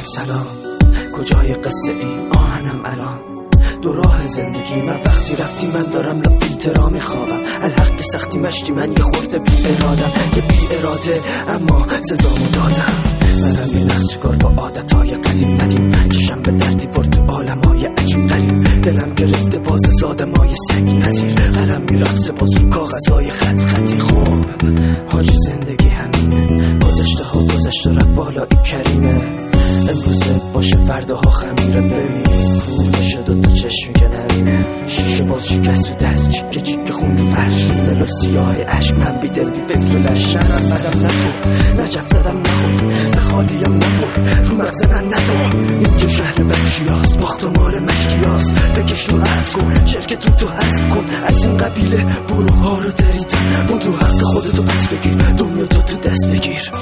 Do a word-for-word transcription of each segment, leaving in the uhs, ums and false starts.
سلام، کجای قصه ای آهنم الان؟ دو راه زندگی من وقتی رفتی من دارم لفیترا میخوابم. الحق که سختی مشتی من یه خورده بی ارادم، یه بی اراده اما سزامو دادم. منم یه نقشکار با عادتهای قدیم ندیم، چشم به دردی ور تو عالمای عجیب غریب. دلم گرفته باز زادمای سگ نزیر، قلم میرقصه باز رو کاغذهای خط خطی. خوب حاجی زندگی همینه، گذشته ها گذشته رفت بالایی کریمه. امروزه باشه فرداها خمیره، ببین کور بشه دوتا چشمی که نبینه. شیشه باز شکست رو دست، چیکه چیکه خون رو فرش، ریمل و سیاه عشق. من بی دل بی فکر لشنم بدم نتو، نجف زدم نخور نخالیم نبور رو مغز من ندار. اینجا شهر وحشیاست، باخت و مال مشکیاست. بکش رو عرض کن شرکتون تو حذف کن از این قبیله، بروها رو دریدن با تو حق خودتو پس بگیر، دنیا تو تو دست بگیر.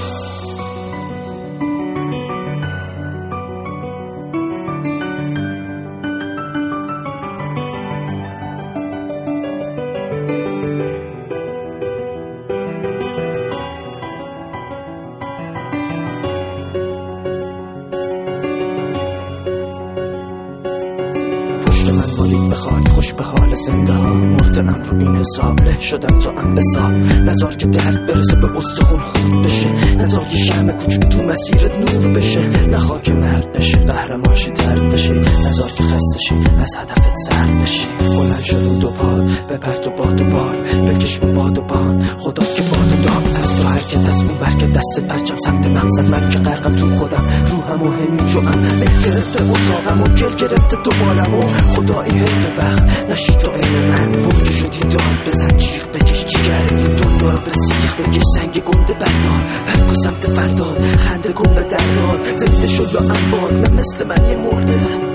مالیک بخواد خوش به حال زنده ها، مردنم رو این حساب له شدم تو ام بساب. نزار که درد برسه به استخون خود بشه، نزار یه شمع کوچک تو مسیرت نور بشه. نخواه که مرد بشه قهرمانشی درد بشه، نزار که خسته شی از هدفت سرد بشی. بلند شد رو دو پا بپر تو باد و بال، بکش اون باد و بان خدا که باد داد. از تو حرکت از اون برکت دستت پرچم سمت مقصد، من که غرقم تو خودم روحم و همین شوم. اه گرفته اتاقم و گل گرفته تو بالم و خدایی حیف وقت نشی تو این من. برج شدی داد بزن جیغ بکش جیگر این دنیا رو به سیخ بکش. سنگ گنده بردار برگو سمت فردا، خنده کن به دردار. زنده شد یا انبار نه مثل من یه مرده.